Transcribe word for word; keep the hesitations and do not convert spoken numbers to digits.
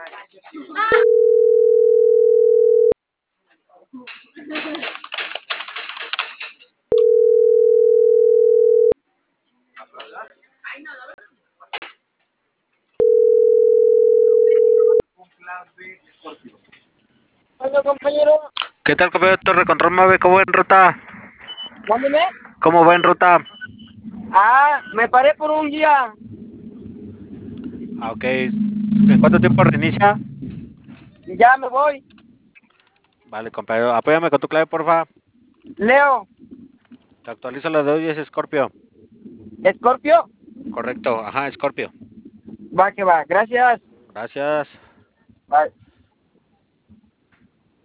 Hola, compañero. ¿Qué tal, compañero Torre Control nueve? ¿Cómo va en ruta? Mándeme. ¿Cómo va en ruta? Ah, me paré por un día. Ah, ok. ¿En cuánto tiempo reinicia? Ya me voy. Vale, compañero. Apóyame con tu clave, porfa. Leo. Te actualizo la de hoy, es Scorpio. Escorpio. Correcto, ajá, Scorpio. Va que va. Gracias. Gracias. Bye.